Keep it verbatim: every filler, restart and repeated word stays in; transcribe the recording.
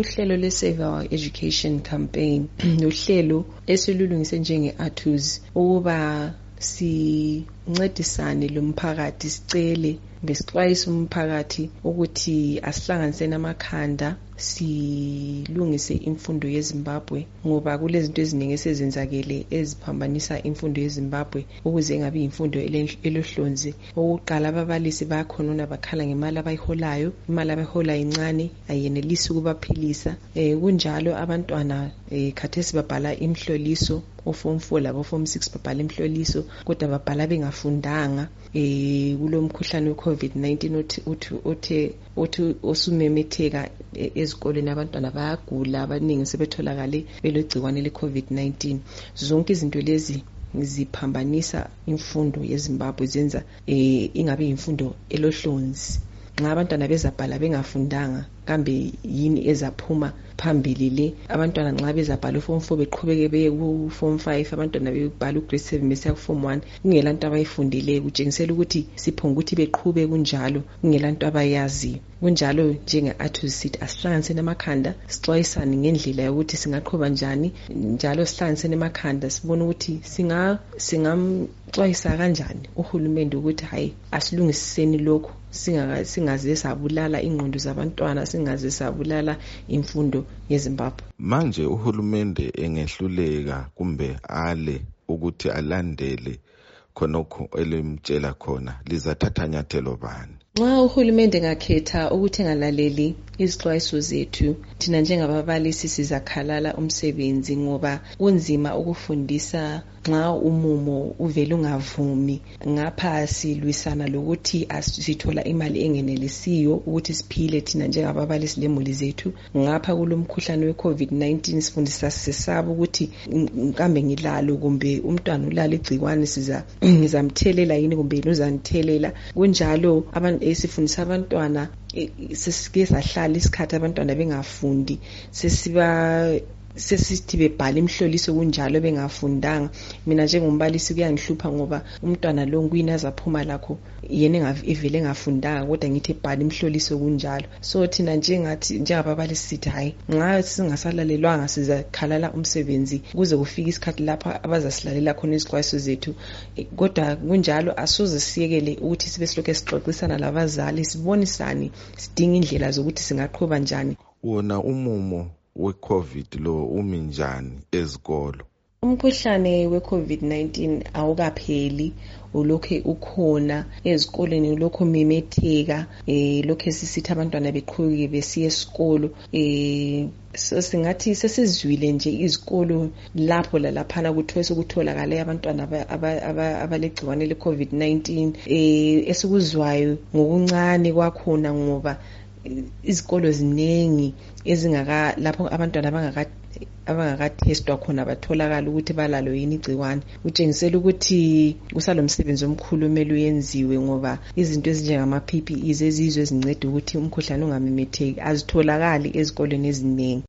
uhlelo le-Save Our Education Campaign uhlelo esilulungise njenge-ATUZ ukuba sincedisane lomphakathi, sicele besixwayisa umphakathi ukuthi asihlanganise namakhanda silungise imfundo yeZimbabwe, ngoba kulezinto eziningi esezenzakele eziphambanisa imfundo yeZimbabwe ukuze ingabi imfundo elohlonzi. Okokuqala, ababalisi bayakhona bakhala ngemali abayiholayo, imali abayiholayo incane ayenelisi ukubaphilisa. Eh kunjalo abantwana eh khathesi babhala imhloliso, oform four labo form six babhala imhloliso kodwa babhala bengafundanga eh kulomkhuhlane we-COVID nineteen othi othi othi osumemetheka ezikoleni, abantwana bayagula abaningi sebetholakale belegcikwane le-COVID nineteen. Zonke izinto lezi ziphambanisa imfundo yeZimbabwe, zenza eh ingabe imfundo elohlonzi. Nxa abantwana bezabhala bengafundanga kambe yini ezaphuma phambili le? Abantwana nxa bezabhala u form four beqhubeke beye ku form five, abantwana bebhala u grade seven besiya ku form one, kungela nto abayifundileyo, kutshengisela ukuthi siphonga ukuthi beqhube kunjalo kungela nto abayaziyo. Kunjalo njenge-ATUZ sithi asihlanganise namakhanda sixwayisane ngendlela yokuthi singaqhuba njani, njalo sihlanganise namakhanda sibone ukuthi singa singamxwayisa kanjani uhulumende ukuthi hayi asilungiseni lokho, singaze singaze sabulala ingqondo zabantwana, singaze sabulala imfundo yeZimbabwe. Manje uhulumende engehluleka kumbe ale ukuthi alandele khonokho elimtshela khona, lizathatha nyathelo bani? Nxa uhulumende ngakhetha ukuthi engalaleli izixwayiso zethu, thina njengababalisi sizakhalala umsebenzi, ngoba kunzima ukufundisa nxa umumo uvele ungavumi. Ngapha silwisana lokuthi asithola imali engenelisiyo ukuthi siphile thina njengababalisi lemuli zethu. Ngapha kulomkhuhlane we-COVID nineteen sifundisa sesaba ukuthi kambe ngilalo kumbe umntwana ulalo igcikwane siza ngizamthelela yini kumbe uzangithelela. Kunjalo abantu esifundisa abantwana sesike sahlala isikhathi abantwana bengafundi, sesiba sesithi bebhala imhloliso kunjalo bengafundanga. Mina njengombalisi kuyangihlupha ngoba umntwana lo ngwini azaphuma lakho yena evele engafundanga kodwa ngithi ebhala imhloliso kunjalo. So thina njengathi njengababalisi sithi hayi, nxa singasalalelwanga sizakhalala umsebenzi kuze kufike isikhathi lapha abazasilalela khona izixwayiso zethu. Kodwa kunjalo asoze siyekele ukuthi sibe silokho sixoxisana labazali, sibonisane, sidinga indlela zokuthi singaqhuba njani. Wona umumo we-COVID lo umi njani ezikolo? Umkhuhlane we-COVID nineteen awukapheli, ulokhe ukhona ezikoleni, ulokhu memetheka, eh lokho sisithi abantwana beqhubeke besiya esikolo. Eh so singathi sesizwile nje izikolo lapho lalaphana kuthiwe sekutholakala abantwana abalegcikwane le-COVID nineteen. Eh esikuzwayo ngokuncane kwakhona ngoba izikolo ziningi ezingaka lapho abantwana abangaka abangakathestwa khona batholakala ukuthi balalo yini igcikwane. Kutshengisela ukuthi kusalomsebenzi omkhulu omele uyenziwe, ngoba izinto ezinjengama P P Es ezizwe ezincede ukuthi umkhuhlane ungamemetheki azitholakali ezikoleni eziningi.